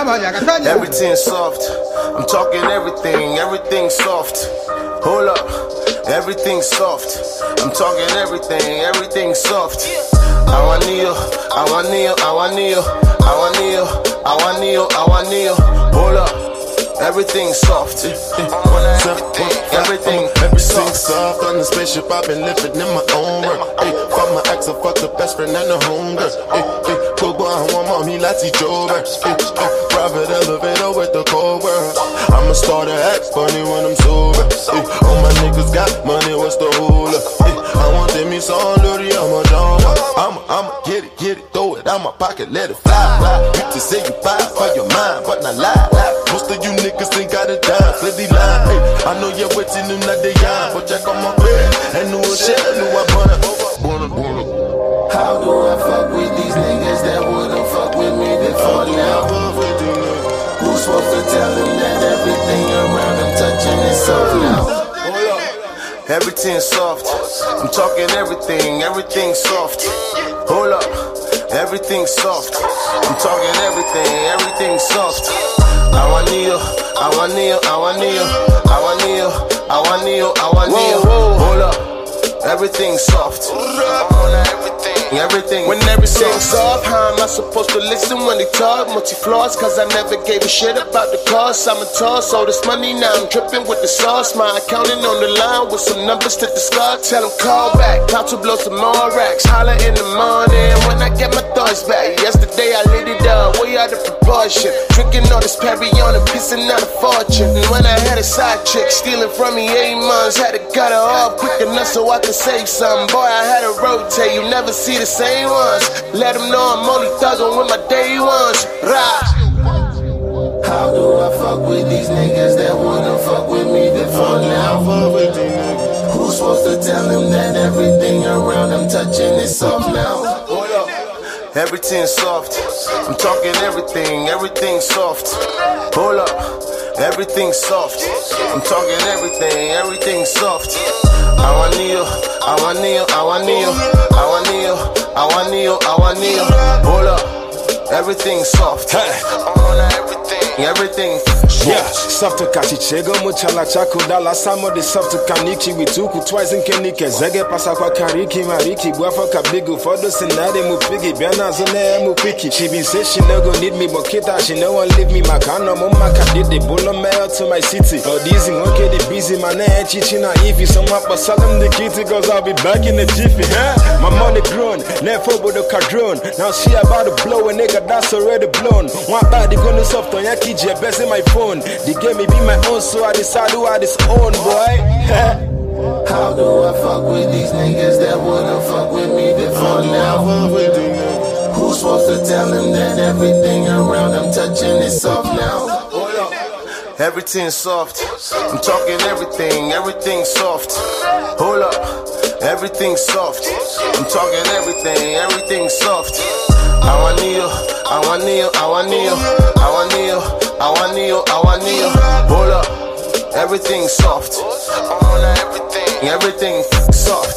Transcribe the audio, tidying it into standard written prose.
Everything soft. I'm talking everything soft. Hold up, everything soft. I'm talking everything soft. I want Neo. Hold up. Everything soft. Everything soft. On the spaceship, I've been living in my own world. Fuck my ex, I fuck the best friend and the homegirl. Cook boy, I want mommy, let's eat over. Private elevator with the cold world. I'ma start an act funny when I'm sober. All my niggas got money, what's the hold up? I want them me some lordy, I'm a drama. I'ma get it, throw it out my pocket, let it fly. You just say you buy for your mind, but not lie. Most of you niggas ain't got a dime, flip the line. I know you're waiting them that they young, but check on my bed. And new shit, I wanna. How do I fuck with these niggas that wouldn't fuck with me before now? Who's supposed to tell them that everything around them touching is soft now? Everything soft. I'm talking everything soft. Hold up, everything soft. I'm talking everything soft. I want Neo. Hold up, everything soft. Everything. When everything's soft, how am I supposed to listen when they talk? Multi-flaws, cause I never gave a shit about the cost. I'm a toss, all this money, now I'm dripping with the sauce. My accountant on the line with some numbers to discuss. Tell them call back, about to blow some more racks. Holla in the morning when I get my thoughts back. Yesterday I laid it down, way out of proportion. Drinking all this Perry on and pissing out a fortune. And when I had a side chick stealing from me 8 months, had to cut her off quick enough so I could save some. Boy, I had to rotate, you never see the same ones. Let them know I'm only thuggin' with my day ones. Rah. How do I fuck with these niggas that wouldn't fuck with me before now? Who's supposed to tell them that everything around them touching is soft now? Everything soft. I'm talking everything soft. Hold up, everything soft. I'm talking everything soft. I want Neo. Hold up, everything soft. Everything. Yeah, soft to catch chego muchala chako dala samo de soft to kaniki wituku twice in kenike zege pasa kwa kariki mariki guafa kabigu fodo senade mu pigi biana zone mu piki. She been say she no go need me but kita she no one leave me makano mama did the bolo mail to my city. Oh dizzy okay the busy man chichina if you someone but salam the kitty cause I'll be back in the jiffy. My money grown, never for the cadron. Now she about to blow a nigga that's already blown. One body gonna soft on your kid best in my phone. The game may be my own, so I decide who I disown, boy. How do I fuck with these niggas that wouldn't fuck with me before now? Who's supposed to tell them that everything around them touching is soft now? Everything soft. I'm talking everything soft. Hold up, everything soft. I'm talking everything soft. I want Neo. Hold up, everything soft. Everything soft.